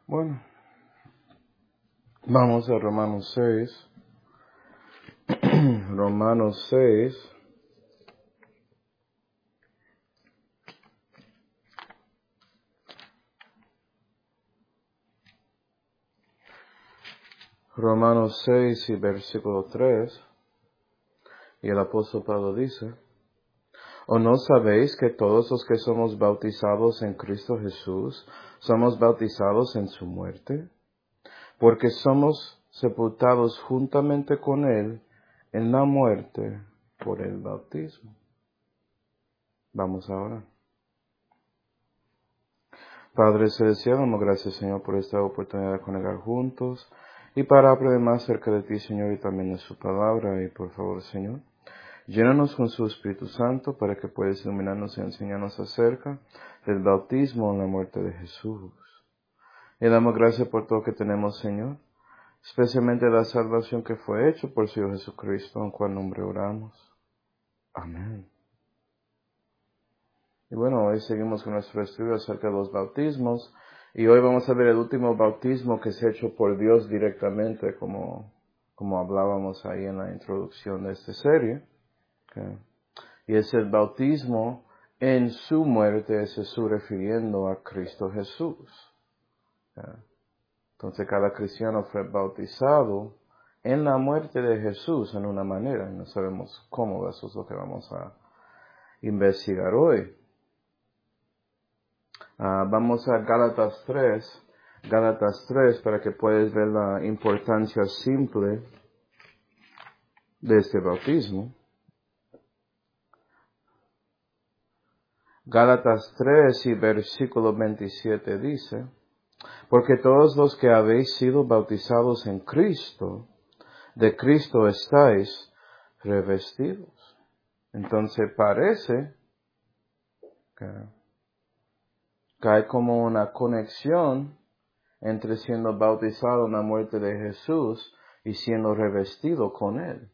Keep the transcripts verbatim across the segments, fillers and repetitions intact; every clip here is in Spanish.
Bueno, vamos a Romanos seis. Romanos seis. Romanos seis y versículo tres. Y el apóstol Pablo dice: ¿O no sabéis que todos los que somos bautizados en Cristo Jesús, somos bautizados en su muerte? Porque somos sepultados juntamente con Él en la muerte por el bautismo. Vamos ahora. Padre Celestial, damos gracias, Señor, por esta oportunidad de conectar juntos y para aprender más acerca de ti, Señor, y también de su palabra. Y por favor, Señor, llénanos con su Espíritu Santo para que puedas iluminarnos y enseñarnos acerca del bautismo en la muerte de Jesús. Y damos gracias por todo que tenemos, Señor, especialmente la salvación que fue hecha por su Hijo Jesucristo, en cual nombre oramos. Amén. Y bueno, hoy seguimos con nuestro estudio acerca de los bautismos, y hoy vamos a ver el último bautismo que se ha hecho por Dios directamente, como, como hablábamos ahí en la introducción de esta serie. Okay. Y es el bautismo en su muerte, es Jesús refiriendo a Cristo Jesús. Okay. Entonces cada cristiano fue bautizado en la muerte de Jesús en una manera, y no sabemos cómo, eso es lo que vamos a investigar hoy. Uh, vamos a Gálatas tres, Gálatas tres, para que puedas ver la importancia simple de este bautismo. Gálatas tres y versículo veintisiete dice: Porque todos los que habéis sido bautizados en Cristo, de Cristo estáis revestidos. Entonces parece que, que hay como una conexión entre siendo bautizado en la muerte de Jesús y siendo revestido con Él.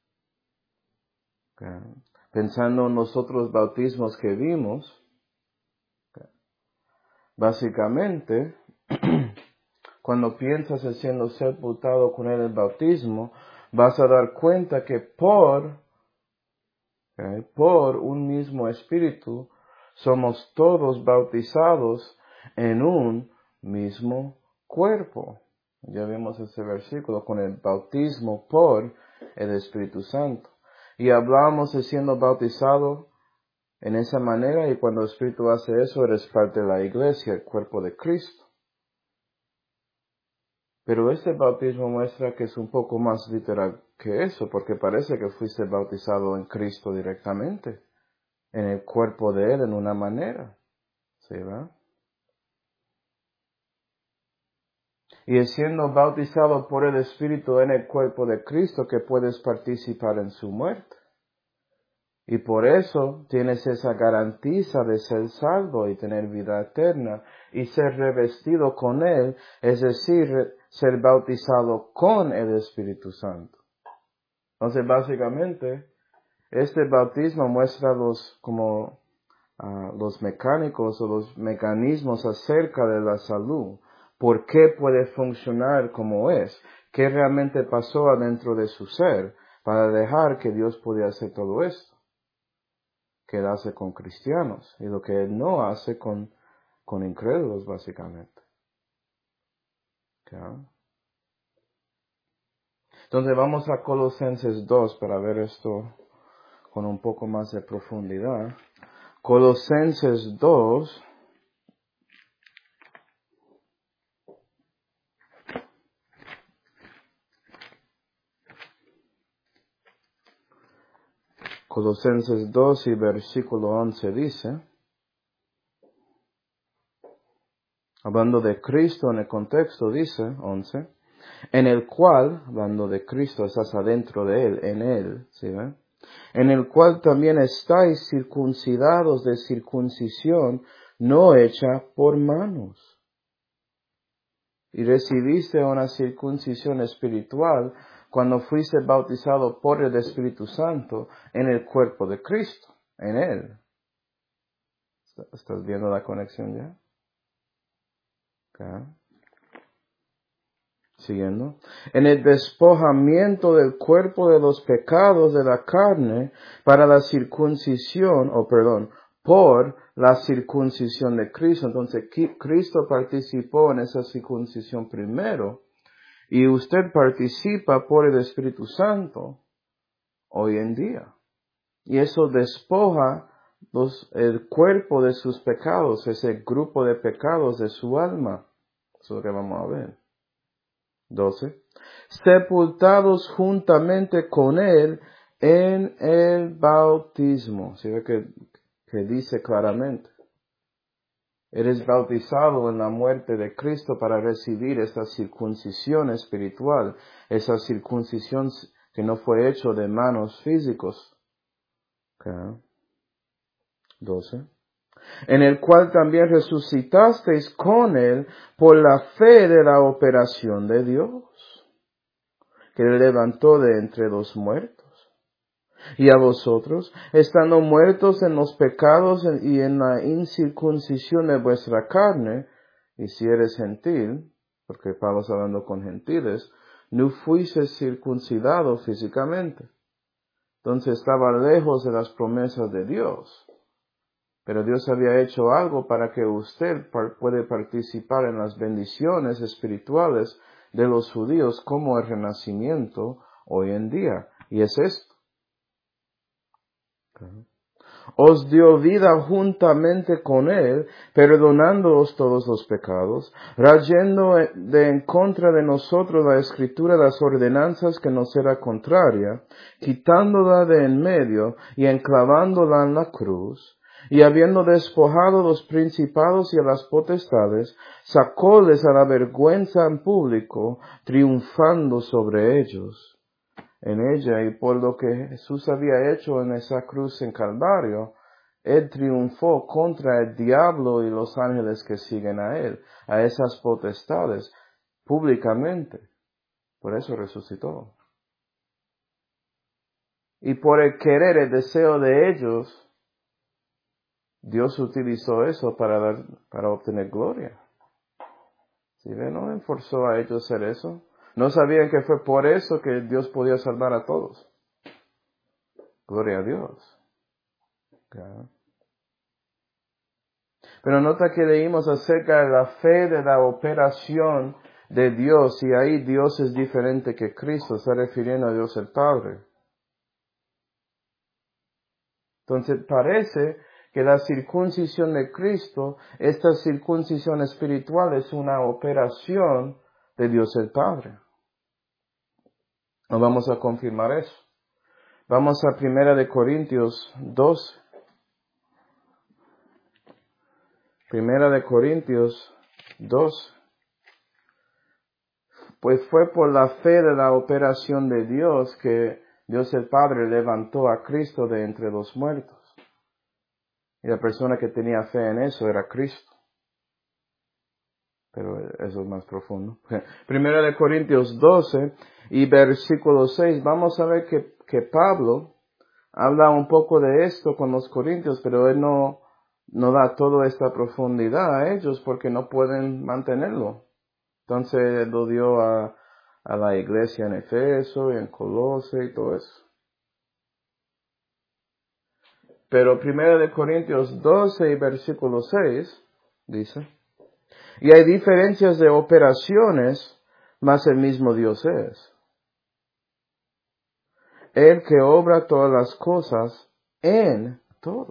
Okay. Pensando en los otros bautismos que vimos, okay, básicamente, cuando piensas en siendo sepultado con Él en el bautismo, vas a dar cuenta que por, okay, por un mismo Espíritu, somos todos bautizados en un mismo cuerpo. Ya vimos ese versículo con el bautismo por el Espíritu Santo. Y hablábamos de siendo bautizado en esa manera, y cuando el Espíritu hace eso, eres parte de la iglesia, el cuerpo de Cristo. Pero este bautismo muestra que es un poco más literal que eso, porque parece que fuiste bautizado en Cristo directamente, en el cuerpo de Él en una manera. ¿Sí, verdad? Y es siendo bautizado por el Espíritu en el cuerpo de Cristo que puedes participar en su muerte. Y por eso tienes esa garantía de ser salvo y tener vida eterna y ser revestido con Él, es decir, ser bautizado con el Espíritu Santo. Entonces, básicamente, este bautismo muestra los, como, uh, los mecánicos o los mecanismos acerca de la salud. ¿Por qué puede funcionar como es? ¿Qué realmente pasó adentro de su ser para dejar que Dios pudiera hacer todo esto? Que Él hace con cristianos y lo que Él no hace con, con incrédulos, básicamente. ¿Okay? Entonces vamos a Colosenses dos para ver esto con un poco más de profundidad. Colosenses dos. Colosenses dos y versículo once dice, hablando de Cristo en el contexto, dice, once, en el cual, hablando de Cristo, estás adentro de Él, en Él, ¿sí ven? En el cual también estáis circuncidados de circuncisión no hecha por manos. Y recibiste una circuncisión espiritual cuando fuiste bautizado por el Espíritu Santo en el cuerpo de Cristo, en Él. ¿Estás viendo la conexión ya? Okay. siguiendo, en el despojamiento del cuerpo de los pecados de la carne para la circuncisión, o perdón, por la circuncisión de Cristo. Entonces, Cristo participó en esa circuncisión primero, y usted participa por el Espíritu Santo hoy en día. Y eso despoja los, el cuerpo de sus pecados, ese grupo de pecados de su alma. Eso es lo que vamos a ver. doce. Sepultados juntamente con Él en el bautismo. ¿Sí ve que, que dice claramente? Eres bautizado en la muerte de Cristo para recibir esta circuncisión espiritual, esa circuncisión que no fue hecho de manos físicos. Okay. doce. En el cual también resucitasteis con Él por la fe de la operación de Dios, que le levantó de entre los muertos. Y a vosotros, estando muertos en los pecados y en la incircuncisión de vuestra carne, y si eres gentil, porque Pablo está hablando con gentiles, no fuisteis circuncidado físicamente. Entonces estaba lejos de las promesas de Dios. Pero Dios había hecho algo para que usted puede participar en las bendiciones espirituales de los judíos como el renacimiento hoy en día. Y es esto. Os dio vida juntamente con Él, perdonándoos todos los pecados, trayendo de en contra de nosotros la escritura de las ordenanzas que nos era contraria, quitándola de en medio y enclavándola en la cruz, y habiendo despojado los principados y a las potestades, sacóles a la vergüenza en público, triunfando sobre ellos. En ella, y por lo que Jesús había hecho en esa cruz en Calvario, Él triunfó contra el diablo y los ángeles que siguen a Él, a esas potestades, públicamente. Por eso resucitó. Y por el querer, el deseo de ellos, Dios utilizó eso para dar, para obtener gloria. ¿Sí ve? No le forzó a ellos hacer eso. No sabían que fue por eso que Dios podía salvar a todos. Gloria a Dios. Okay. Pero nota que leímos acerca de la fe de la operación de Dios, y ahí Dios es diferente que Cristo, está refiriendo a Dios el Padre. Entonces parece que la circuncisión de Cristo, esta circuncisión espiritual, es una operación de Dios el Padre. No vamos a confirmar eso. Vamos a Primera de Corintios doce. Primera de Corintios doce. Pues fue por la fe de la operación de Dios que Dios el Padre levantó a Cristo de entre los muertos. Y la persona que tenía fe en eso era Cristo. Pero eso es más profundo. Primera de Corintios doce y versículo seis. Vamos a ver que, que Pablo habla un poco de esto con los corintios, pero él no, no da toda esta profundidad a ellos porque no pueden mantenerlo. Entonces lo dio a, a la iglesia en Efeso y en Colose y todo eso. Pero Primera de Corintios doce y versículo seis dice: y hay diferencias de operaciones, mas el mismo Dios es. El que obra todas las cosas en todos.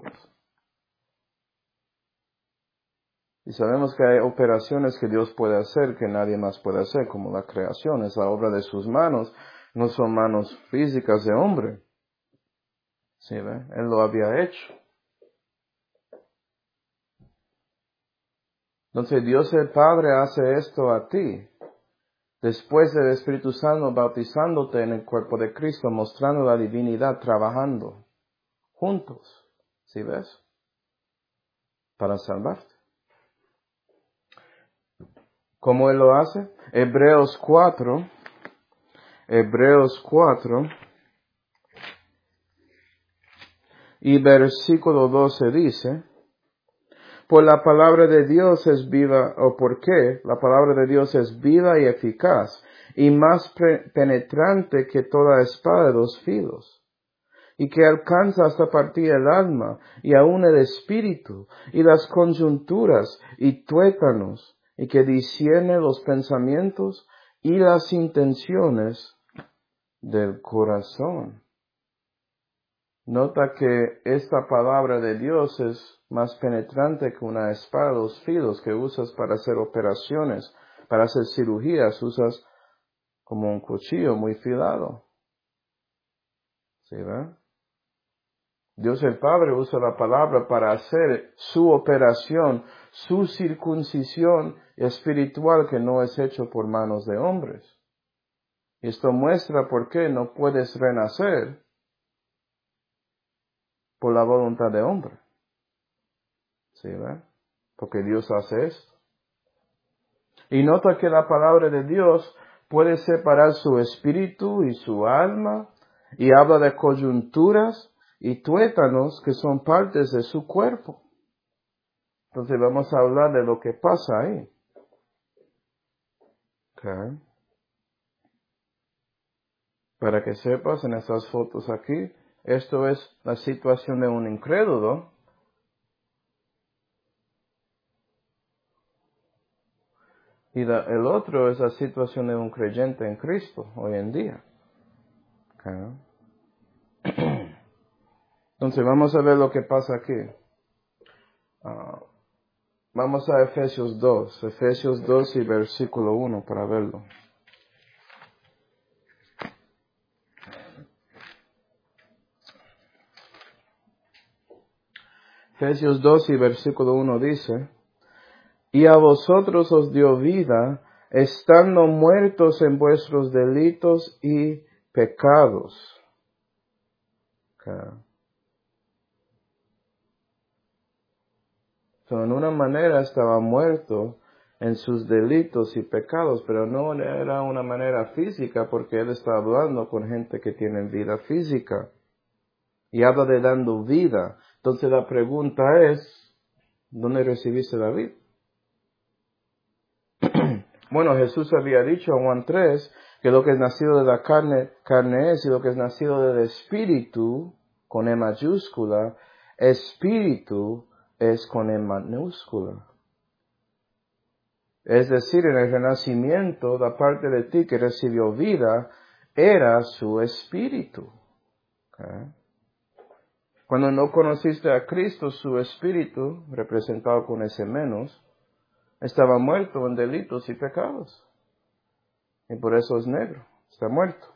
Y sabemos que hay operaciones que Dios puede hacer que nadie más puede hacer, como la creación, es la obra de sus manos, no son manos físicas de hombre. ¿Sí ve? Él lo había hecho. Entonces Dios el Padre hace esto a ti, después del Espíritu Santo bautizándote en el cuerpo de Cristo, mostrando la divinidad, trabajando juntos. ¿Sí ves? Para salvarte. ¿Cómo Él lo hace? Hebreos cuatro, Hebreos cuatro y versículo doce dice: Pues la palabra de Dios es viva, o por qué la palabra de Dios es viva y eficaz, y más pre- penetrante que toda espada de dos filos, y que alcanza hasta partir el alma, y aun el espíritu, y las coyunturas, y tuétanos, y que discierne los pensamientos y las intenciones del corazón. Nota que esta palabra de Dios es más penetrante que una espada de dos filos que usas para hacer operaciones, para hacer cirugías, usas como un cuchillo muy filado. ¿Sí, verdad? Dios el Padre usa la palabra para hacer su operación, su circuncisión espiritual que no es hecho por manos de hombres. Y esto muestra por qué no puedes renacer por la voluntad de hombre. ¿Sí, verdad? Porque Dios hace esto. Y nota que la palabra de Dios puede separar su espíritu y su alma, y habla de coyunturas y tuétanos que son partes de su cuerpo. Entonces vamos a hablar de lo que pasa ahí. Okay. Para que sepas en estas fotos aquí, esto es la situación de un incrédulo. Y la, el otro es la situación de un creyente en Cristo hoy en día. Okay. Entonces vamos a ver lo que pasa aquí. Uh, vamos a Efesios dos, Efesios dos y versículo uno para verlo. Efesios dos y versículo uno dice, y a vosotros os dio vida, estando muertos en vuestros delitos y pecados. Okay. So, en una manera estaba muerto en sus delitos y pecados, pero no era una manera física, porque él está hablando con gente que tiene vida física. Y habla de dando vida. Entonces la pregunta es, ¿dónde recibiste la vida? Bueno, Jesús había dicho en Juan tres que lo que es nacido de la carne, carne es, y lo que es nacido del espíritu, con E mayúscula, espíritu es con E minúscula. Es decir, en el renacimiento, la parte de ti que recibió vida era su espíritu. ¿Okay? Cuando no conociste a Cristo, su espíritu, representado con ese menos, estaba muerto en delitos y pecados. Y por eso es negro, está muerto.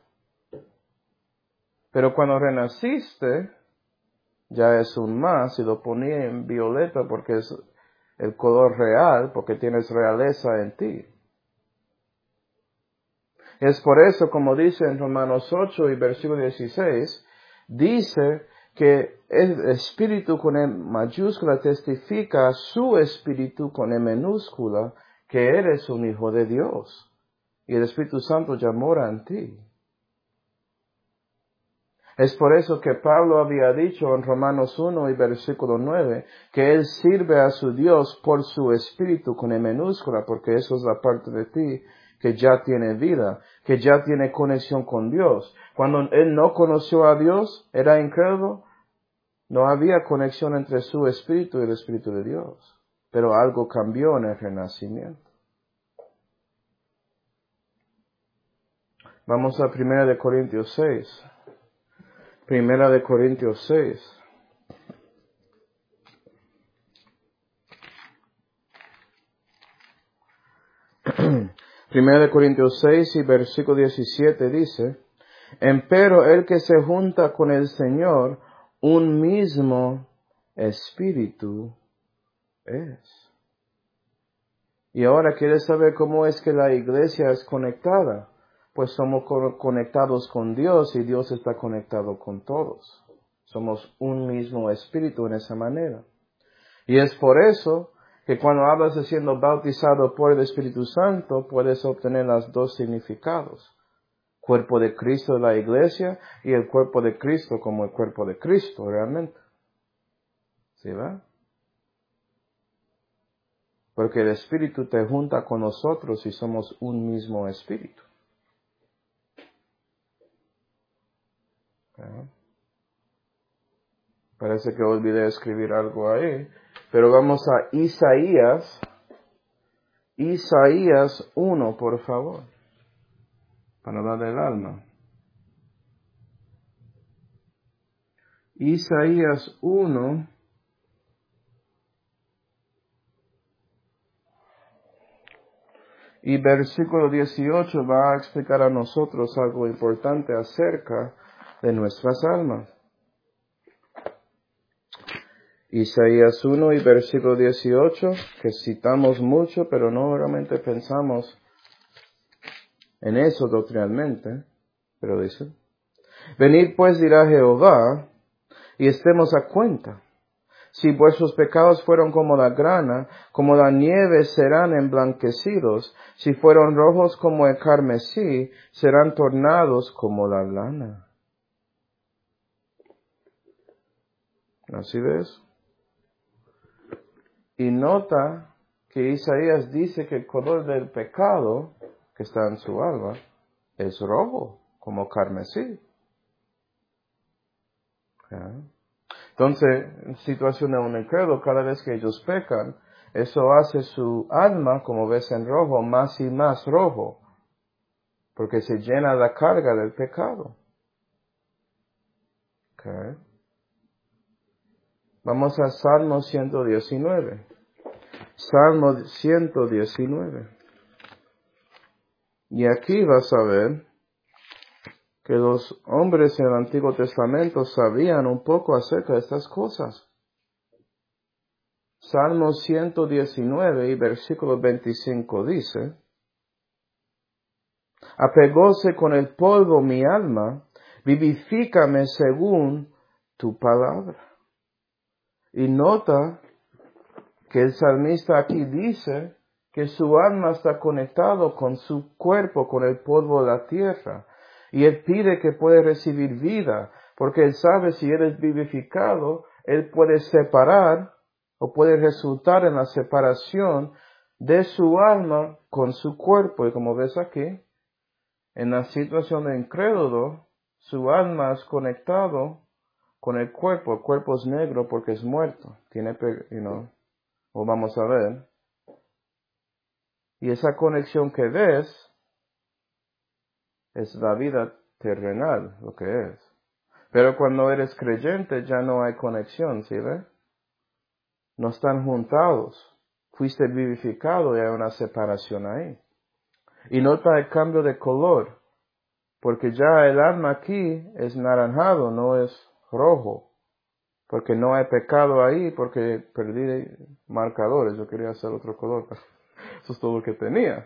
Pero cuando renaciste, ya es un más, y lo ponía en violeta porque es el color real, porque tienes realeza en ti. Es por eso, como dice en Romanos ocho y versículo dieciséis, dice que el espíritu con E mayúscula testifica a su espíritu con E minúscula que eres un hijo de Dios. Y el Espíritu Santo ya mora en ti. Es por eso que Pablo había dicho en Romanos uno y versículo nueve que él sirve a su Dios por su espíritu con E minúscula, porque eso es la parte de ti que ya tiene vida, que ya tiene conexión con Dios. Cuando él no conoció a Dios, era incrédulo, no había conexión entre su espíritu y el espíritu de Dios. Pero algo cambió en el renacimiento. Vamos a Primera de Corintios seis. Primera de Corintios seis. Primera de Corintios seis y versículo diecisiete dice, empero el que se junta con el Señor, un mismo espíritu es. Y ahora quieres saber cómo es que la iglesia es conectada. Pues somos conectados con Dios y Dios está conectado con todos. Somos un mismo espíritu en esa manera. Y es por eso que cuando hablas de siendo bautizado por el Espíritu Santo, puedes obtener los dos significados. Cuerpo de Cristo de la iglesia y el cuerpo de Cristo como el cuerpo de Cristo realmente. ¿Sí va? Porque el Espíritu te junta con nosotros y somos un mismo Espíritu. ¿Eh? Parece que olvidé escribir algo ahí. Pero vamos a Isaías. Isaías uno, por favor. Para darle el alma. Isaías uno. Y versículo dieciocho va a explicar a nosotros algo importante acerca de nuestras almas. Isaías uno y versículo dieciocho, que citamos mucho, pero no realmente pensamos en eso doctrinalmente, pero dice: Venid pues, dirá Jehová, y estemos a cuenta. Si vuestros pecados fueron como la grana, como la nieve serán emblanquecidos. Si fueron rojos como el carmesí, serán tornados como la lana. ¿Así ves? Y nota que Isaías dice que el color del pecado que está en su alma es rojo, como carmesí. ¿Ya? Entonces, en situación de un incrédulo, cada vez que ellos pecan, eso hace su alma, como ves en rojo, más y más rojo, porque se llena la carga del pecado. Okay. Vamos a Salmo ciento diecinueve. Salmo ciento diecinueve. Y aquí vas a ver que los hombres en el Antiguo Testamento sabían un poco acerca de estas cosas. Salmo ciento diecinueve y versículo veinticinco dice: Apegóse con el polvo mi alma, vivifícame según tu palabra. Y nota que el salmista aquí dice que su alma está conectado con su cuerpo, con el polvo de la tierra. Y él pide que puede recibir vida, porque él sabe si él es vivificado, él puede separar o puede resultar en la separación de su alma con su cuerpo. Y como ves aquí, en la situación de incrédulo, su alma es conectado con el cuerpo. El cuerpo es negro porque es muerto. Tiene, you know, o vamos a ver. Y esa conexión que ves es la vida terrenal, lo que es. Pero cuando eres creyente ya no hay conexión, ¿sí ve? No están juntados. Fuiste vivificado y hay una separación ahí. Y nota el cambio de color, porque ya el alma aquí es naranjado, no es rojo. Porque no hay pecado ahí, porque perdí marcadores. Yo quería hacer otro color, pero eso es todo lo que tenía.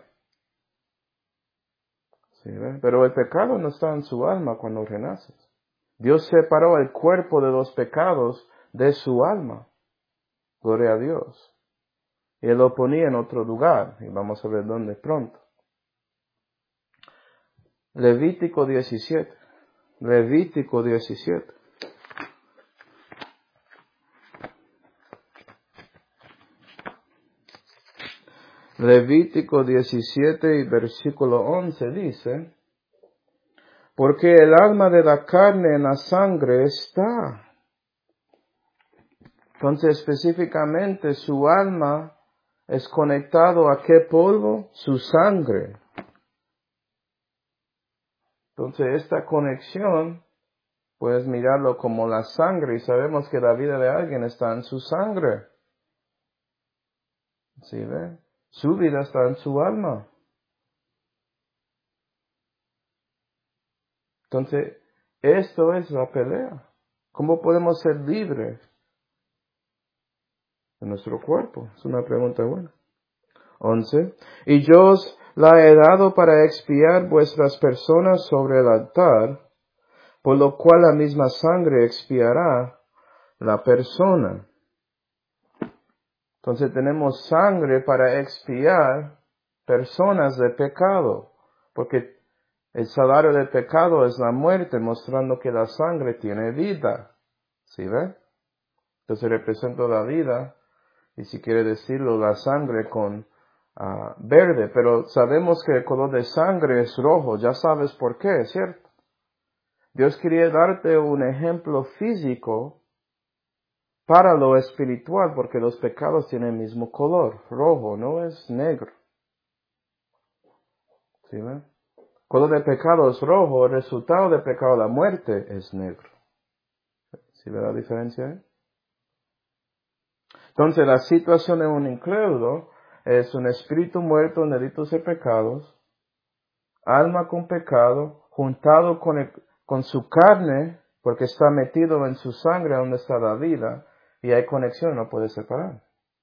¿Sí ve? Pero el pecado no está en su alma cuando renaces. Dios separó el cuerpo de los pecados de su alma. Gloria a Dios. Y Él lo ponía en otro lugar. Y vamos a ver dónde pronto. Levítico diecisiete. Levítico diecisiete. Levítico diecisiete y versículo once dice: Porque el alma de la carne en la sangre está. Entonces, específicamente, su alma es conectado a qué polvo? Su sangre. Entonces, esta conexión, puedes mirarlo como la sangre, y sabemos que la vida de alguien está en su sangre. ¿Sí ve? Su vida está en su alma. Entonces, esto es la pelea. ¿Cómo podemos ser libres de nuestro cuerpo? Es una pregunta buena. once. Y yo os la he dado para expiar vuestras personas sobre el altar, por lo cual la misma sangre expiará la persona. Entonces tenemos sangre para expiar personas de pecado, porque el salario del pecado es la muerte, mostrando que la sangre tiene vida. ¿Sí ve? Entonces representa la vida y si quiere decirlo, la sangre con uh, verde, pero sabemos que el color de sangre es rojo, ya sabes por qué, ¿cierto? Dios quería darte un ejemplo físico para lo espiritual, porque los pecados tienen el mismo color, rojo, no es negro. ¿Sí ven? Color de pecado es rojo, el resultado de pecado, la muerte, es negro. ¿Sí ve la diferencia ahí? Entonces, la situación de un incrédulo es un espíritu muerto en delitos y pecados, alma con pecado, juntado con, el, con su carne, porque está metido en su sangre donde está la vida, y hay conexión, no puede separar.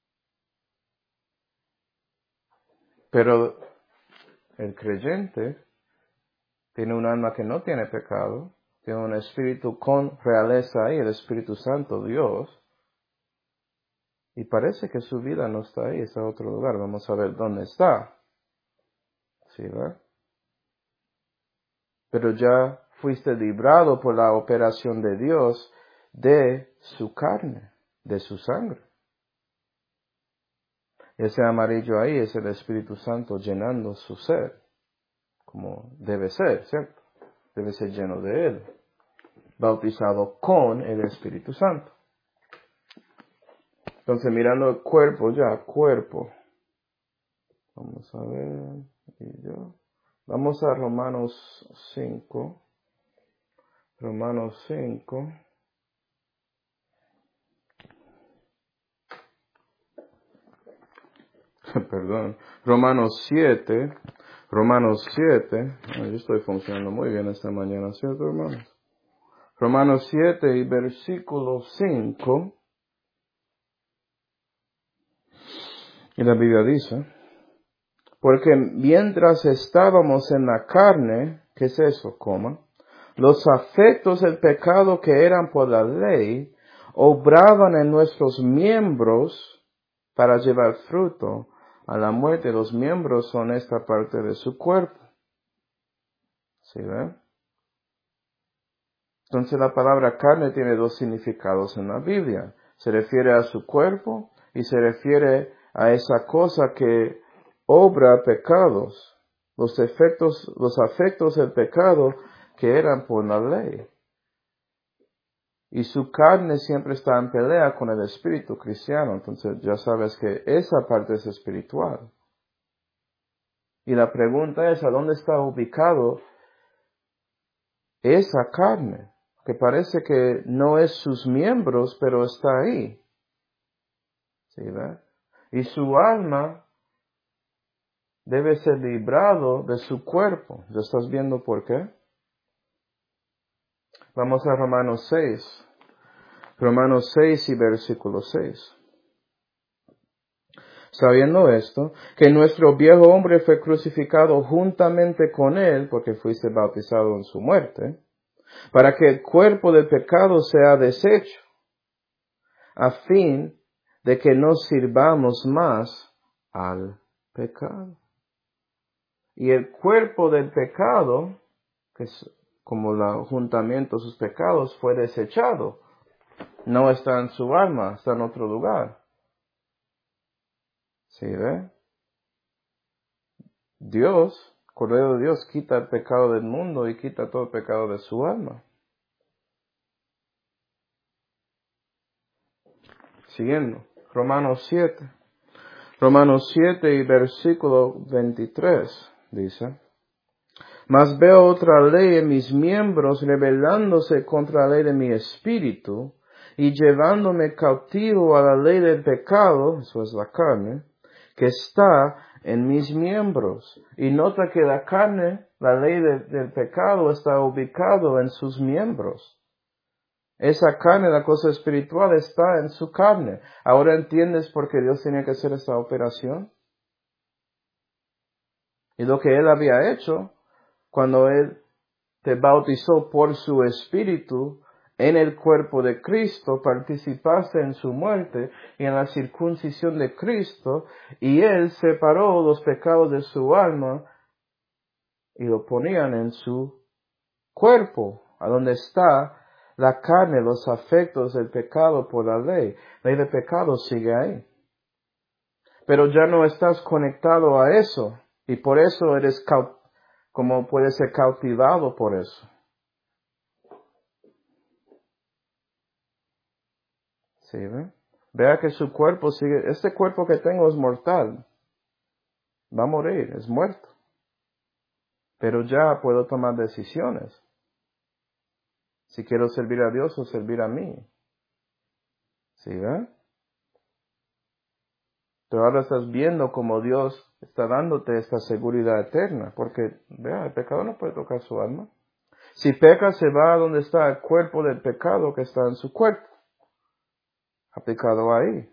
Pero el creyente tiene un alma que no tiene pecado, tiene un espíritu con realeza ahí, el Espíritu Santo, Dios, y parece que su vida no está ahí, está en otro lugar. Vamos a ver dónde está. ¿Sí, verdad? Pero ya fuiste librado por la operación de Dios de su carne, de su sangre. Ese amarillo ahí es el Espíritu Santo llenando su ser, como debe ser, ¿cierto? Debe ser lleno de Él, bautizado con el Espíritu Santo. Entonces, mirando el cuerpo ya, cuerpo. Vamos a ver, y yo. Vamos a Romanos cinco. Romanos cinco. Perdón. Romanos siete. Romanos siete. Yo estoy funcionando muy bien esta mañana, ¿cierto, hermanos? Romanos siete y versículo cinco. Y la Biblia dice, porque mientras estábamos en la carne, ¿qué es eso, coma? Los afectos del pecado que eran por la ley, obraban en nuestros miembros para llevar fruto a la muerte. Los miembros son esta parte de su cuerpo. ¿Sí ven? Entonces la palabra carne tiene dos significados en la Biblia. Se refiere a su cuerpo y se refiere a esa cosa que obra pecados, los efectos, los afectos del pecado que eran por la ley. Y su carne siempre está en pelea con el espíritu cristiano. Entonces ya sabes que esa parte es espiritual. Y la pregunta es, ¿a dónde está ubicado esa carne? Que parece que no es sus miembros, pero está ahí. ¿Sí, ve? Y su alma debe ser librado de su cuerpo. ¿Ya estás viendo por qué? Vamos a Romanos seis. Romanos seis y versículo seis. Sabiendo esto, que nuestro viejo hombre fue crucificado juntamente con él, porque fuiste bautizado en su muerte, para que el cuerpo del pecado sea deshecho, a fin de que no sirvamos más al pecado. Y el cuerpo del pecado, que es como el juntamiento de sus pecados, fue desechado. No está en su alma, está en otro lugar. ¿Sí ve? Dios, Cordero de Dios, quita el pecado del mundo y quita todo el pecado de su alma. Siguiendo, Romanos siete. Romanos siete y versículo veintitrés dice, mas veo otra ley en mis miembros rebelándose contra la ley de mi espíritu y llevándome cautivo a la ley del pecado, eso es la carne, que está en mis miembros. Y nota que la carne, la ley de, del pecado está ubicado en sus miembros. Esa carne, la cosa espiritual, está en su carne. ¿Ahora entiendes por qué Dios tenía que hacer esta operación? Y lo que Él había hecho, cuando Él te bautizó por su espíritu en el cuerpo de Cristo, participaste en su muerte y en la circuncisión de Cristo, y Él separó los pecados de su alma y lo ponían en su cuerpo, a donde está la carne, los afectos del pecado por la ley. La ley de pecado sigue ahí. pero ya no estás conectado a eso. Y por eso eres, cau- como puedes ser cautivado por eso. ¿Sí, ve? Vea que su cuerpo sigue, este cuerpo que tengo es mortal. Va a morir, es muerto. Pero ya puedo tomar decisiones. Si quiero servir a Dios o servir a mí. ¿Sí, ve? Pero ahora estás viendo cómo Dios está dándote esta seguridad eterna. Porque, vea, el pecado no puede tocar su alma. Si peca, se va a donde está el cuerpo del pecado que está en su cuerpo. Ha pecado ahí.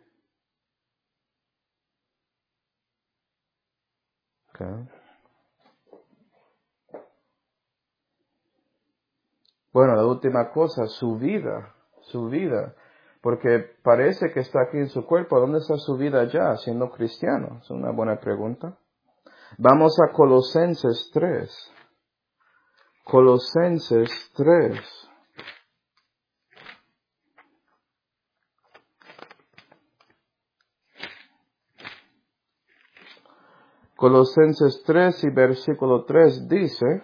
Okay. Bueno, la última cosa, su vida. Su vida. Porque parece que está aquí en su cuerpo. ¿Dónde está su vida ya siendo cristiano? Es una buena pregunta. Vamos a Colosenses tres. Colosenses tres. Colosenses tres y versículo tres dice,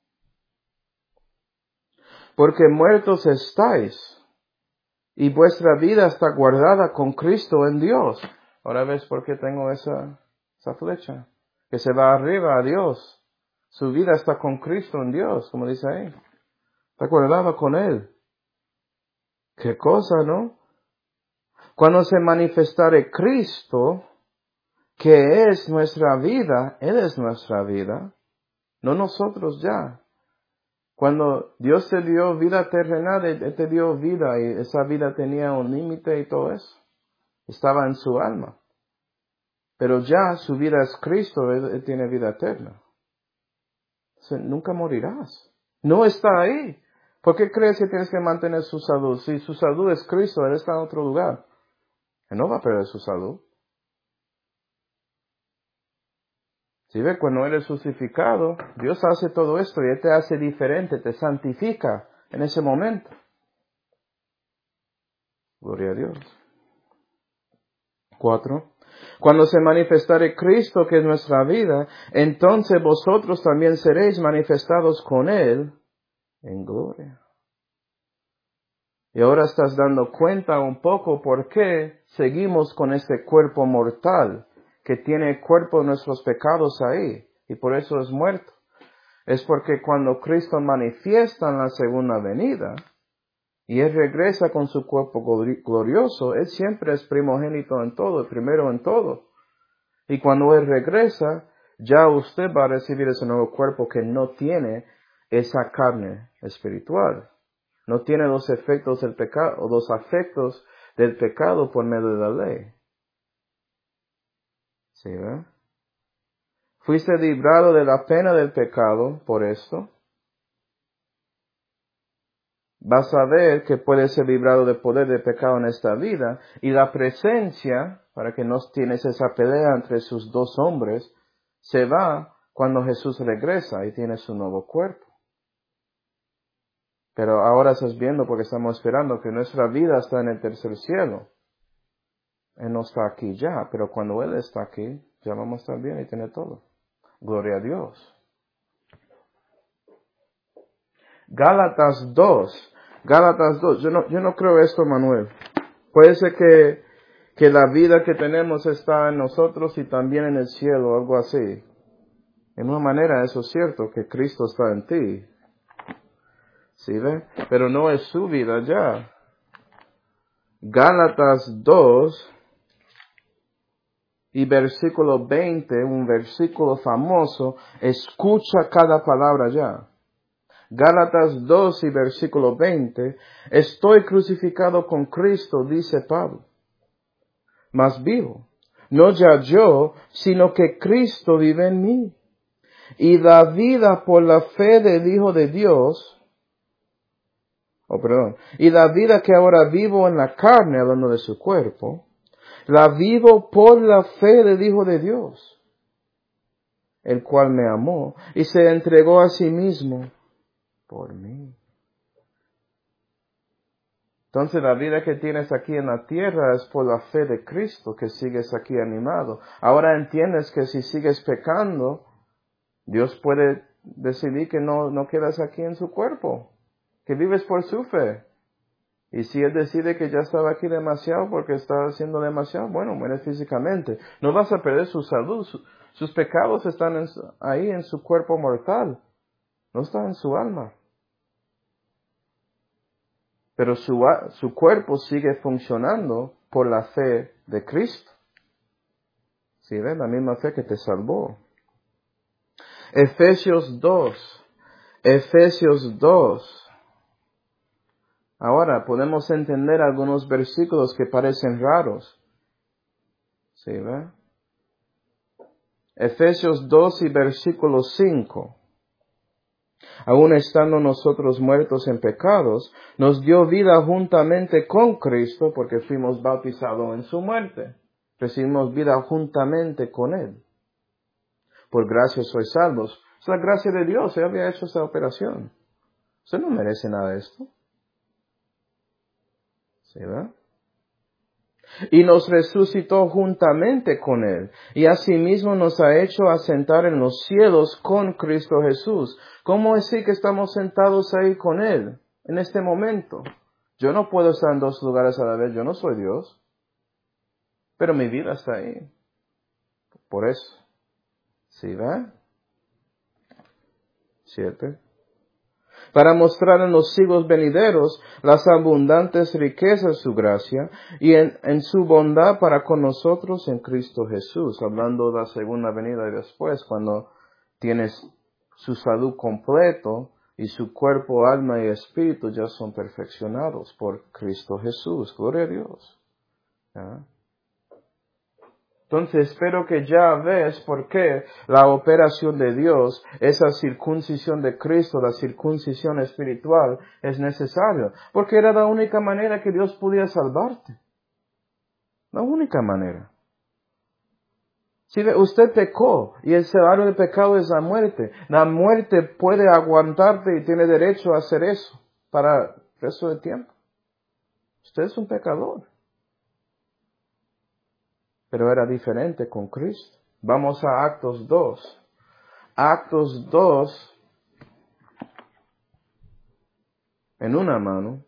porque muertos estáis, y vuestra vida está guardada con Cristo en Dios. Ahora ves por qué tengo esa, esa flecha, que se va arriba a Dios. Su vida está con Cristo en Dios, como dice ahí. Está guardada con Él. Qué cosa, ¿no? Cuando se manifestare Cristo, que es nuestra vida, Él es nuestra vida, no nosotros ya. Cuando Dios te dio vida terrenal, Él te dio vida y esa vida tenía un límite y todo eso. Estaba en su alma. Pero ya su vida es Cristo, Él, Él tiene vida eterna. O sea, nunca morirás. No está ahí. ¿Por qué crees que tienes que mantener su salud? Si su salud es Cristo, Él está en otro lugar. Él no va a perder su salud. Si ve, cuando eres crucificado, Dios hace todo esto y Él te hace diferente, te santifica en ese momento. Gloria a Dios. Cuatro. Cuando se manifestare Cristo, que es nuestra vida, entonces vosotros también seréis manifestados con Él en gloria. Y ahora estás dando cuenta un poco por qué seguimos con este cuerpo mortal, que tiene el cuerpo de nuestros pecados ahí, y por eso es muerto. Es porque cuando Cristo manifiesta en la segunda venida, y Él regresa con su cuerpo glorioso, Él siempre es primogénito en todo, el primero en todo. Y cuando Él regresa, ya usted va a recibir ese nuevo cuerpo que no tiene esa carne espiritual. No tiene los efectos del pecado, o los afectos del pecado por medio de la ley. ¿Sí, ve? Fuiste librado de la pena del pecado por esto. Vas a ver que puedes ser librado del poder del pecado en esta vida. Y la presencia, para que no tienes esa pelea entre sus dos hombres, se va cuando Jesús regresa y tiene su nuevo cuerpo. Pero ahora estás viendo porque estamos esperando que nuestra vida está en el tercer cielo. Él no está aquí ya, pero cuando Él está aquí, ya vamos a estar bien y tener todo. Gloria a Dios. Gálatas dos. Gálatas dos. Yo no, yo no creo esto, Manuel. Puede ser que, que la vida que tenemos está en nosotros y también en el cielo, algo así. En una manera eso es cierto, que Cristo está en ti. ¿Sí ve? Pero no es su vida ya. Gálatas dos y versículo veinte, un versículo famoso, escucha cada palabra ya. Gálatas dos y versículo veinte, estoy crucificado con Cristo, dice Pablo, mas vivo, no ya yo, sino que Cristo vive en mí. Y la vida por la fe del Hijo de Dios, oh perdón, y la vida que ahora vivo en la carne, hablando de su cuerpo, la vivo por la fe del Hijo de Dios, el cual me amó y se entregó a sí mismo por mí. Entonces la vida que tienes aquí en la tierra es por la fe de Cristo que sigues aquí animado. Ahora entiendes que si sigues pecando, Dios puede decidir que no, no quedas aquí en su cuerpo, que vives por su fe. Y si Él decide que ya estaba aquí demasiado porque estaba haciendo demasiado, bueno, mueres físicamente. No vas a perder su salud. Su, sus pecados están en su, ahí en su cuerpo mortal. No están en su alma. Pero su, su cuerpo sigue funcionando por la fe de Cristo. ¿Sí ves? La misma fe que te salvó. Efesios dos. Efesios dos. Ahora podemos entender algunos versículos que parecen raros. ¿Sí ve? Efesios dos y versículo cinco. Aun estando nosotros muertos en pecados, nos dio vida juntamente con Cristo, porque fuimos bautizados en su muerte. Recibimos vida juntamente con Él. Por gracia sois salvos. Es la gracia de Dios. Él había hecho esa operación. Usted no merece nada de esto. ¿Sí ve? Y nos resucitó juntamente con Él, y asimismo nos ha hecho asentar en los cielos con Cristo Jesús. ¿Cómo decir que estamos sentados ahí con Él en este momento? Yo no puedo estar en dos lugares a la vez, yo no soy Dios, pero mi vida está ahí. Por eso. ¿Sí ve? ¿Siete? Para mostrar en los siglos venideros las abundantes riquezas de su gracia y en, en su bondad para con nosotros en Cristo Jesús. Hablando de la segunda venida y después, cuando tienes su salud completo y su cuerpo, alma y espíritu ya son perfeccionados por Cristo Jesús. Gloria a Dios. ¿Ya? Entonces espero que ya ves por qué la operación de Dios, esa circuncisión de Cristo, la circuncisión espiritual, es necesaria. Porque era la única manera que Dios podía salvarte. La única manera. Si usted pecó y el salario del pecado es la muerte, la muerte puede aguantarte y tiene derecho a hacer eso para el resto del tiempo. Usted es un pecador. Pero era diferente con Cristo. Vamos a Actos dos. Actos dos, en una mano,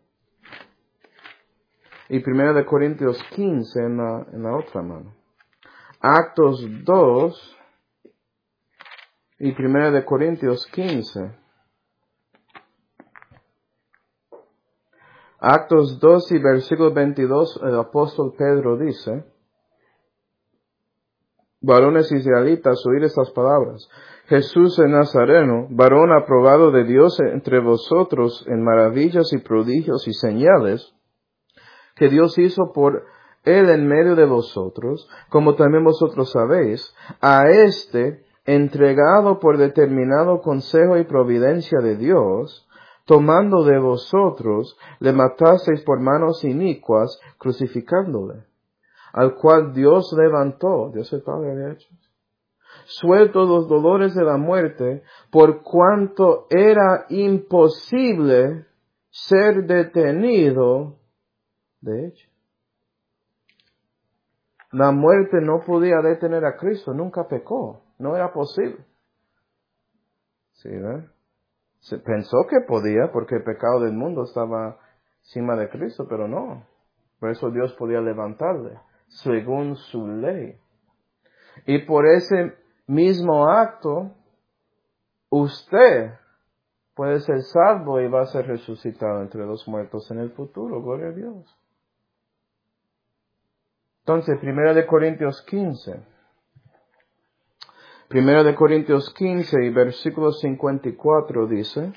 y primero de Corintios quince en la, en la otra mano. Actos dos y primero de Corintios quince. Actos dos y versículo veintidós, el apóstol Pedro dice: varones israelitas, oíd estas palabras. Jesús el Nazareno, varón aprobado de Dios entre vosotros en maravillas y prodigios y señales, que Dios hizo por él en medio de vosotros, como también vosotros sabéis, a éste, entregado por determinado consejo y providencia de Dios, tomando de vosotros, le matasteis por manos inicuas, crucificándole, al cual Dios levantó, Dios el Padre había hecho, suelto los dolores de la muerte, por cuanto era imposible ser detenido de hecho. La muerte no podía detener a Cristo, nunca pecó, no era posible. ¿Sí, ¿verdad? Se pensó que podía porque el pecado del mundo estaba encima de Cristo, pero no. Por eso Dios podía levantarle, según su ley. Y por ese mismo acto, usted puede ser salvo y va a ser resucitado entre los muertos en el futuro. Gloria a Dios. Entonces, primero de Corintios quince. Primero de Corintios quince y versículo cincuenta y cuatro dice: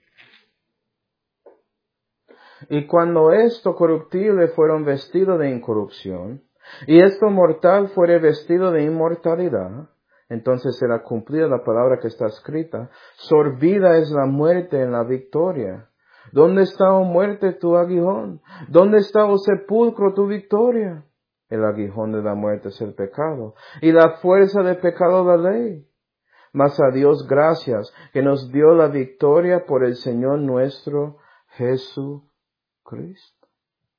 y cuando esto corruptible fueron vestido de incorrupción, y esto mortal fuere vestido de inmortalidad, entonces será cumplida la palabra que está escrita: sorbida es la muerte en la victoria. ¿Dónde está, oh muerte, tu aguijón? ¿Dónde está, oh sepulcro, tu victoria? El aguijón de la muerte es el pecado, y la fuerza del pecado la ley. Mas a Dios gracias, que nos dio la victoria por el Señor nuestro Jesucristo.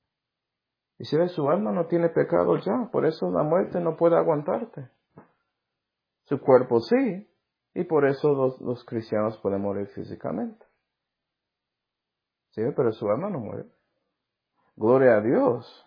Y si ves, su alma no tiene pecado ya, por eso la muerte no puede aguantarte. Su cuerpo sí, y por eso los, los cristianos pueden morir físicamente. Sí, pero su alma no muere. Gloria a Dios.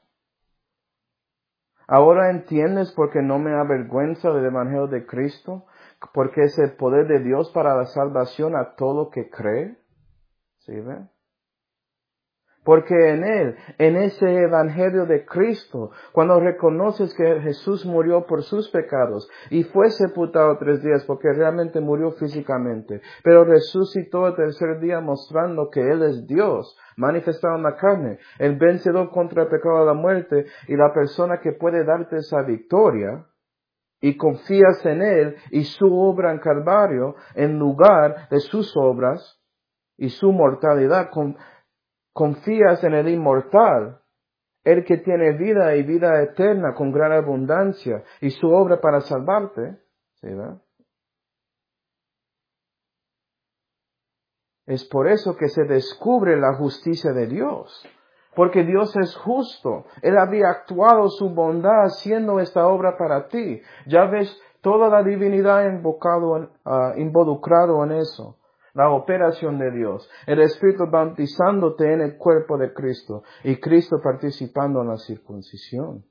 Ahora entiendes por qué no me avergüenza del Evangelio de Cristo, porque es el poder de Dios para la salvación a todo que cree. ¿Sí ven? Porque en Él, en ese Evangelio de Cristo, cuando reconoces que Jesús murió por sus pecados y fue sepultado tres días porque realmente murió físicamente, pero resucitó el tercer día mostrando que Él es Dios, manifestado en la carne, el vencedor contra el pecado de la muerte y la persona que puede darte esa victoria, y confías en Él y su obra en Calvario en lugar de sus obras y su mortalidad, con confías en el inmortal, el que tiene vida y vida eterna con gran abundancia y su obra para salvarte. ¿Sí, verdad? Es por eso que se descubre la justicia de Dios. Porque Dios es justo. Él había actuado su bondad haciendo esta obra para ti. Ya ves toda la divinidad invocado, uh, involucrado en eso. La operación de Dios, el Espíritu bautizándote en el cuerpo de Cristo y Cristo participando en la circuncisión.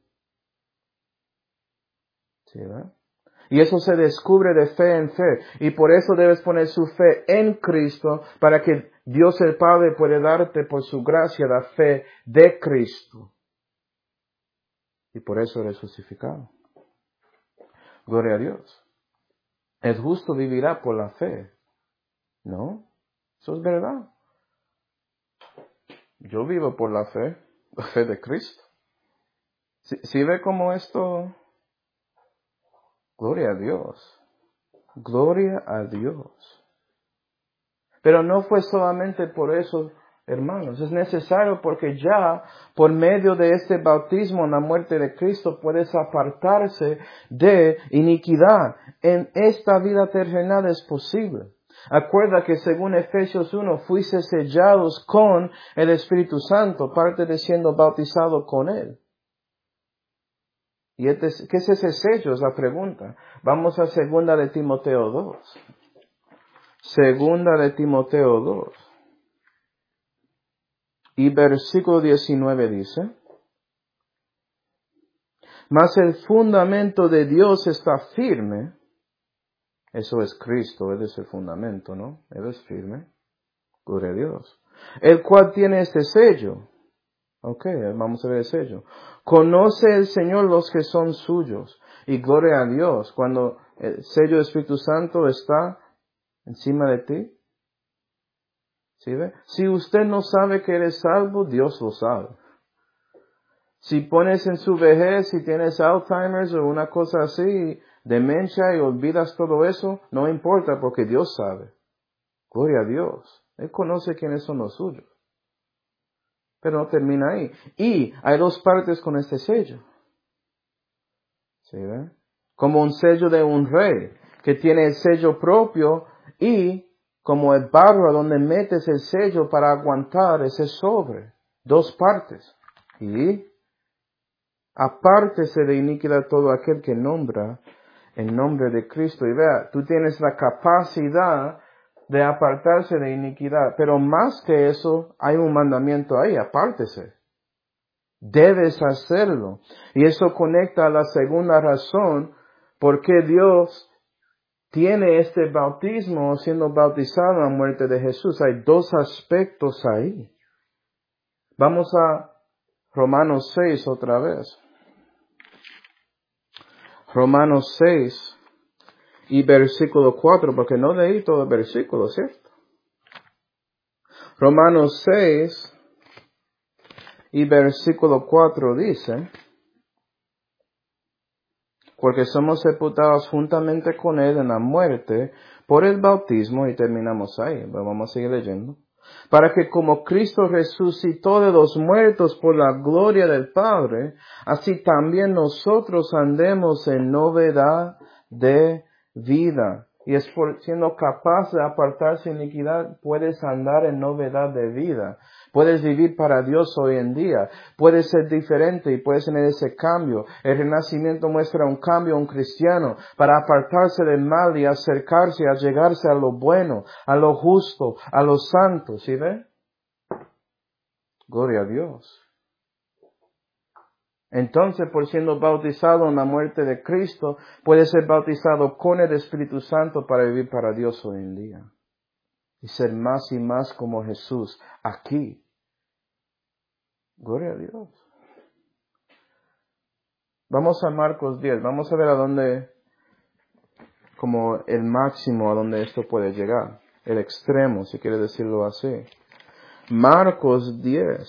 ¿Sí, verdad? Y eso se descubre de fe en fe. Y por eso debes poner su fe en Cristo para que Dios el Padre pueda darte por su gracia la fe de Cristo. Y por eso eres justificado. Gloria a Dios. El justo vivirá por la fe. ¿No? Eso es verdad. Yo vivo por la fe, la fe de Cristo. Si, si ve cómo esto, gloria a Dios, gloria a Dios. Pero no fue solamente por eso, hermanos, es necesario porque ya por medio de este bautismo en la muerte de Cristo puedes apartarse de iniquidad. En esta vida terrenal es posible. Acuerda que según Efesios uno, fuiste sellados con el Espíritu Santo, parte de siendo bautizado con Él. ¿Y este, qué es ese sello? Es la pregunta. Vamos a segunda de Timoteo dos. Segunda de Timoteo dos. Y versículo diecinueve dice, mas el fundamento de Dios está firme. Eso es Cristo, Él es el fundamento, ¿no? Él es firme. Gloria a Dios. El cual tiene este sello. Ok, vamos a ver el sello. Conoce el Señor los que son suyos. Y gloria a Dios, cuando el sello del Espíritu Santo está encima de ti. ¿Sí ve? Si usted no sabe que eres salvo, Dios lo sabe. Si pones en su vejez, si tienes Alzheimer's o una cosa así, demencia y olvidas todo eso, no importa porque Dios sabe. Gloria a Dios. Él conoce quiénes son los suyos. Pero no termina ahí. Y hay dos partes con este sello. ¿Sí ve? Como un sello de un rey, que tiene el sello propio y como el barro a donde metes el sello para aguantar ese sobre. Dos partes. Y apártese de iniquidad todo aquel que nombra el nombre de Cristo. Y vea, tú tienes la capacidad de apartarse de iniquidad. Pero más que eso, hay un mandamiento ahí, apártese. Debes hacerlo. Y eso conecta a la segunda razón por qué Dios tiene este bautismo siendo bautizado en la muerte de Jesús. Hay dos aspectos ahí. Vamos a Romanos seis otra vez. Romanos seis y versículo cuatro, porque no leí todo el versículo, ¿cierto? Romanos seis y versículo cuatro dice, porque somos sepultados juntamente con Él en la muerte por el bautismo, y terminamos ahí, vamos a seguir leyendo, para que como Cristo resucitó de los muertos por la gloria del Padre, así también nosotros andemos en novedad de vida. Y es por siendo capaz de apartarse de iniquidad, puedes andar en novedad de vida. Puedes vivir para Dios hoy en día. Puedes ser diferente y puedes tener ese cambio. El renacimiento muestra un cambio a un cristiano para apartarse del mal y acercarse, a llegarse a lo bueno, a lo justo, a lo santo. ¿Sí ve? Gloria a Dios. Entonces, por siendo bautizado en la muerte de Cristo, puede ser bautizado con el Espíritu Santo para vivir para Dios hoy en día. Y ser más y más como Jesús aquí. Gloria a Dios. Vamos a Marcos diez. Vamos a ver a dónde, como el máximo a donde esto puede llegar. El extremo, si quiere decirlo así. Marcos diez.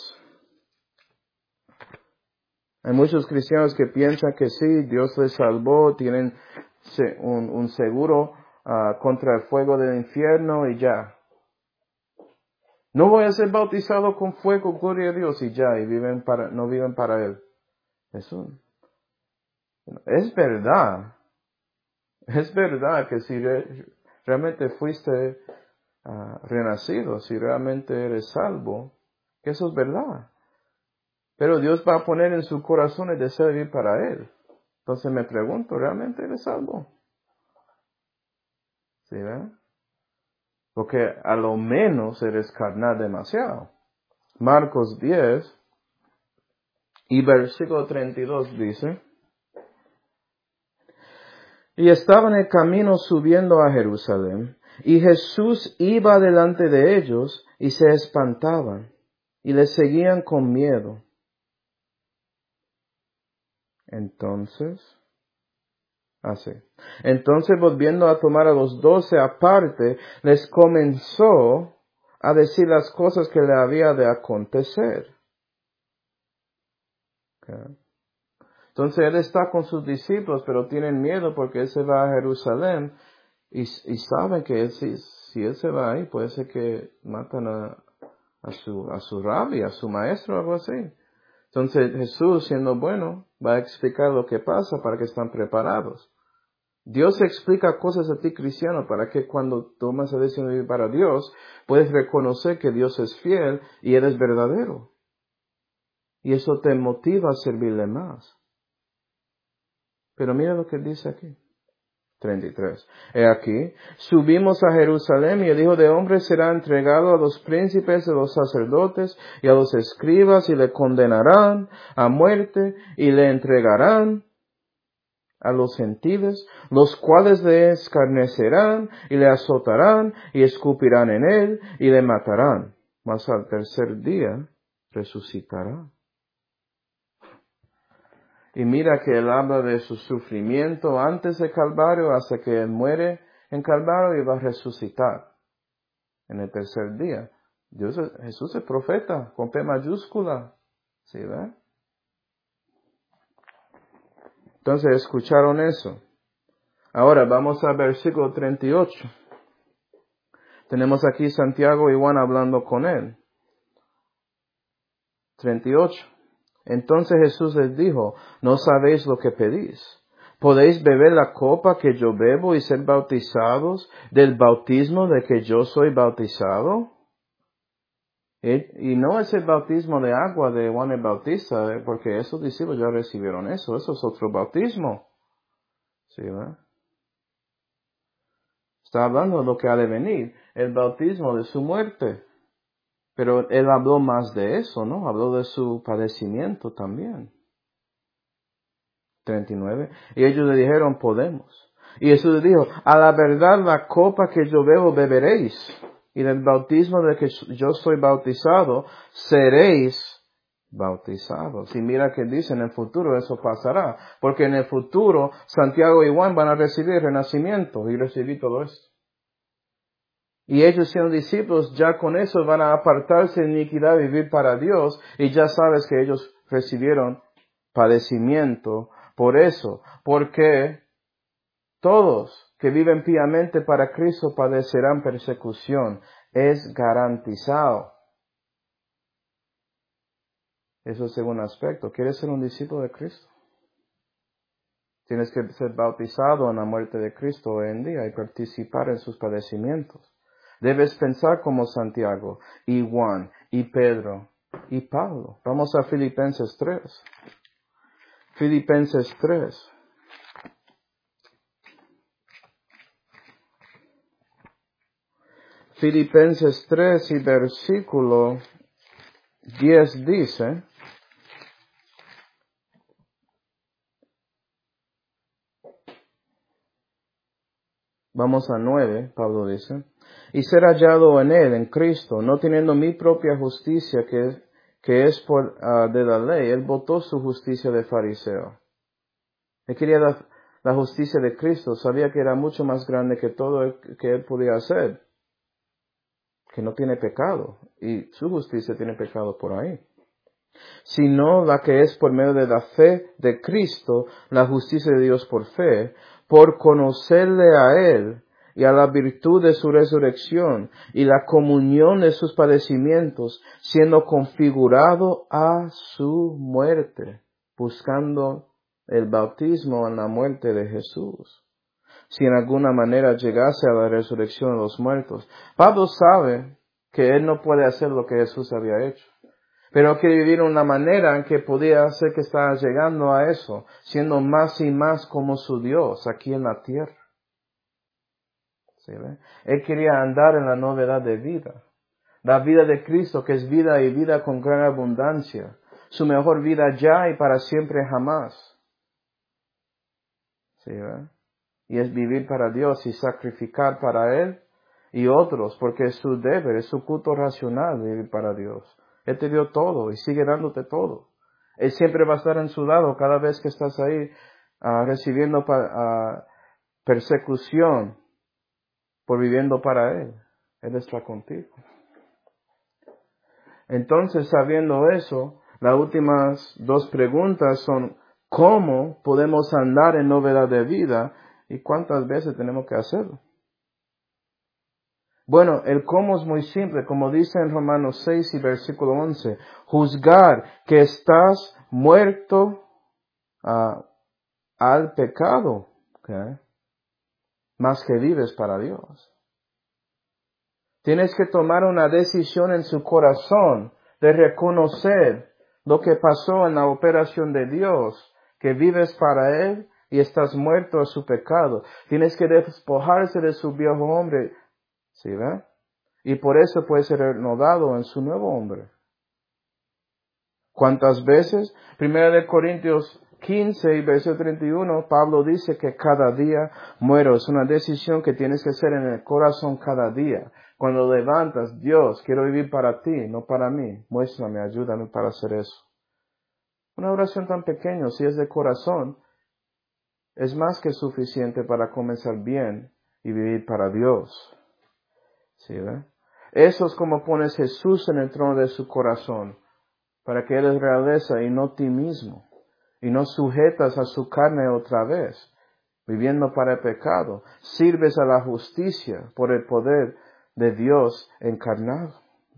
Hay muchos cristianos que piensan que sí, Dios les salvó, tienen un, un seguro uh, contra el fuego del infierno y ya. No voy a ser bautizado con fuego, gloria a Dios, y ya, y viven para, no viven para Él. Eso es verdad. Es verdad que si re, realmente fuiste uh, renacido, si realmente eres salvo, que eso es verdad. Pero Dios va a poner en su corazón el deseo de vivir para Él. Entonces me pregunto, ¿realmente eres salvo? ¿Sí, verdad? Porque a lo menos eres carnal demasiado. Marcos diez y versículo treinta y dos dice: Y estaba en el camino subiendo a Jerusalén, y Jesús iba delante de ellos, y se espantaban, y le seguían con miedo. Entonces, así. Entonces, volviendo a tomar a los doce aparte, les comenzó a decir las cosas que le había de acontecer. Okay. Entonces, él está con sus discípulos, pero tienen miedo porque él se va a Jerusalén y, y saben que él, si, si él se va ahí, puede ser que matan a, a su, a su rabbi, a su maestro o algo así. Entonces, Jesús, siendo bueno, va a explicar lo que pasa para que estén preparados. Dios explica cosas a ti, cristiano, para que cuando tomas la decisión de vivir para Dios, puedes reconocer que Dios es fiel y eres verdadero. Y eso te motiva a servirle más. Pero mira lo que dice aquí. treinta y tres. He aquí, subimos a Jerusalén y el Hijo de Hombre será entregado a los príncipes de los sacerdotes y a los escribas y le condenarán a muerte y le entregarán a los gentiles, los cuales le escarnecerán y le azotarán y escupirán en él y le matarán. Mas al tercer día resucitará. Y mira que él habla de su sufrimiento antes de Calvario hasta que él muere en Calvario y va a resucitar en el tercer día. Dios, Jesús es profeta con P mayúscula. ¿Sí, verdad? Entonces escucharon eso. Ahora vamos al versículo treinta y ocho. Tenemos aquí Santiago y Juan hablando con él. treinta y ocho. Entonces Jesús les dijo: ¿No sabéis lo que pedís? ¿Podéis beber la copa que yo bebo y ser bautizados del bautismo de que yo soy bautizado? Y, y no es el bautismo de agua de Juan el Bautista, porque esos discípulos ya recibieron eso. Eso es otro bautismo. ¿Sí, verdad? Está hablando de lo que ha de venir, el bautismo de su muerte. Pero él habló más de eso, ¿no? Habló de su padecimiento también. treinta y nueve. Y ellos le dijeron: podemos. Y Jesús les dijo: a la verdad la copa que yo bebo beberéis. Y del bautismo de que yo soy bautizado, seréis bautizados. Y mira que dice, en el futuro eso pasará. Porque en el futuro Santiago y Juan van a recibir el renacimiento y recibir todo esto. Y ellos siendo discípulos, ya con eso van a apartarse de iniquidad y vivir para Dios. Y ya sabes que ellos recibieron padecimiento por eso. Porque todos que viven piamente para Cristo padecerán persecución. Es garantizado. Eso es según aspecto. ¿Quieres ser un discípulo de Cristo? Tienes que ser bautizado en la muerte de Cristo hoy en día y participar en sus padecimientos. Debes pensar como Santiago, y Juan, y Pedro, y Pablo. Vamos a Filipenses tres. Filipenses tres. Filipenses tres y versículo diez dice, vamos a nueve, Pablo dice, y ser hallado en él, en Cristo, no teniendo mi propia justicia que, que es por uh, de la ley, él votó su justicia de fariseo. Él quería la, la justicia de Cristo, sabía que era mucho más grande que todo el, que él podía hacer, que no tiene pecado, y su justicia tiene pecado por ahí. Sino la que es por medio de la fe de Cristo, la justicia de Dios por fe, por conocerle a Él y a la virtud de su resurrección y la comunión de sus padecimientos, siendo configurado a su muerte, buscando el bautismo en la muerte de Jesús, si en alguna manera llegase a la resurrección de los muertos. Pablo sabe que él no puede hacer lo que Jesús había hecho, pero quiere vivir de una manera en que podía hacer que estaba llegando a eso, siendo más y más como su Dios aquí en la tierra. ¿Sí, ve? Él quería andar en la novedad de vida, la vida de Cristo, que es vida y vida con gran abundancia, su mejor vida ya y para siempre jamás. ¿Sí, ve? Y es vivir para Dios y sacrificar para Él y otros, porque es su deber, es su culto racional vivir para Dios. Él te dio todo y sigue dándote todo. Él siempre va a estar en su lado cada vez que estás ahí uh, recibiendo uh, persecución por viviendo para Él. Él está contigo. Entonces, sabiendo eso, las últimas dos preguntas son, ¿cómo podemos andar en novedad de vida? ¿Y cuántas veces tenemos que hacerlo? Bueno, el cómo es muy simple, como dice en Romanos seis y versículo once, juzgar que estás muerto uh, al pecado, ¿okay? Más que vives para Dios. Tienes que tomar una decisión en su corazón de reconocer lo que pasó en la operación de Dios, que vives para Él y estás muerto a su pecado. Tienes que despojarse de su viejo hombre, ¿sí ve? Y por eso puede ser renovado en su nuevo hombre. ¿Cuántas veces? Primera de Corintios quince y versículo treinta y uno, Pablo dice que cada día muero. Es una decisión que tienes que hacer en el corazón cada día. Cuando levantas, Dios, quiero vivir para ti, no para mí. Muéstrame, ayúdame para hacer eso. Una oración tan pequeña, si es de corazón, es más que suficiente para comenzar bien y vivir para Dios. ¿Sí, ve? Eso es como pones Jesús en el trono de su corazón, para que Él es realeza y no ti mismo, y no sujetas a su carne otra vez, viviendo para el pecado. Sirves a la justicia por el poder de Dios encarnado.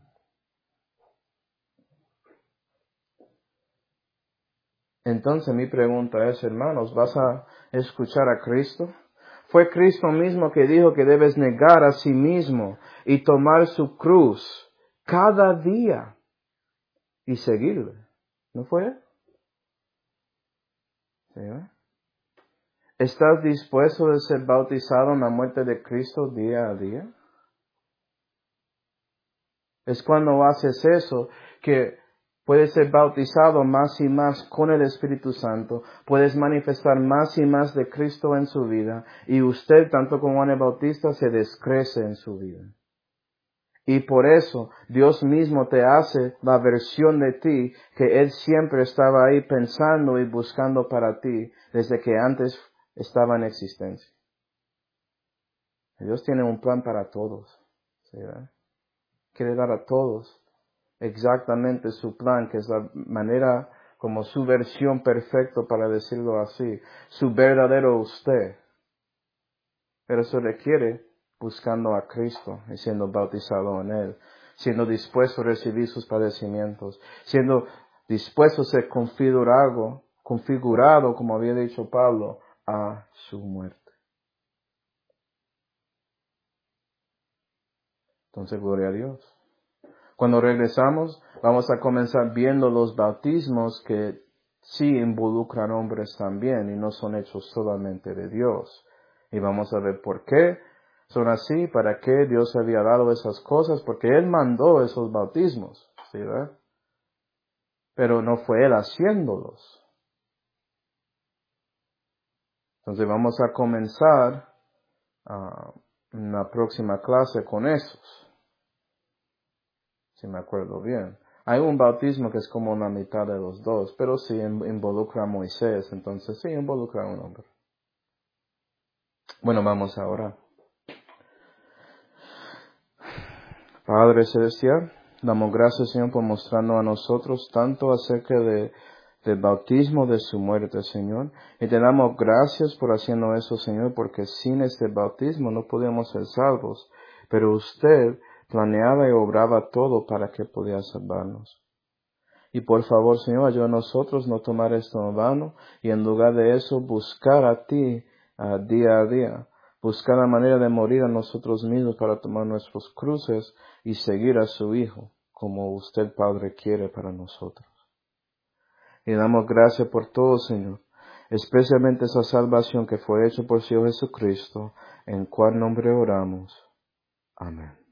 Entonces mi pregunta es, hermanos, ¿vas a escuchar a Cristo? Fue Cristo mismo que dijo que debes negar a sí mismo y tomar su cruz cada día y seguirle. ¿No fue Él? ¿Sí, eh? ¿Estás dispuesto a ser bautizado en la muerte de Cristo día a día? Es cuando haces eso que puedes ser bautizado más y más con el Espíritu Santo, puedes manifestar más y más de Cristo en su vida, y usted, tanto como Juan el Bautista, se descrece en su vida. Y por eso Dios mismo te hace la versión de ti que Él siempre estaba ahí pensando y buscando para ti desde que antes estaba en existencia. Dios tiene un plan para todos. ¿Sí, verdad? Quiere dar a todos exactamente su plan, que es la manera como su versión perfecta, para decirlo así, su verdadero usted. Pero eso requiere buscando a Cristo y siendo bautizado en Él, siendo dispuesto a recibir sus padecimientos, siendo dispuesto a ser configurado, configurado, como había dicho Pablo, a su muerte. Entonces, gloria a Dios. Cuando regresamos, vamos a comenzar viendo los bautismos que sí involucran hombres también y no son hechos solamente de Dios. Y vamos a ver por qué son así, para qué Dios había dado esas cosas, porque Él mandó esos bautismos, ¿sí, verdad? Pero no fue Él haciéndolos. Entonces vamos a comenzar uh, en la próxima clase con esos. Si me acuerdo bien. Hay un bautismo que es como una mitad de los dos, pero sí involucra a Moisés, entonces sí involucra a un hombre. Bueno, vamos ahora. Padre Celestial, damos gracias, Señor, por mostrarnos a nosotros tanto acerca de, del bautismo de su muerte, Señor. Y te damos gracias por haciendo eso, Señor, porque sin este bautismo no podíamos ser salvos. Pero usted planeaba y obraba todo para que pudiera salvarnos. Y por favor, Señor, ayuda a nosotros no tomar esto en vano y en lugar de eso buscar a ti uh, día a día. Buscar la manera de morir a nosotros mismos para tomar nuestros cruces y seguir a su Hijo, como usted, Padre, quiere para nosotros. Y damos gracias por todo, Señor, especialmente esa salvación que fue hecha por su Hijo Jesucristo, en cual nombre oramos. Amén.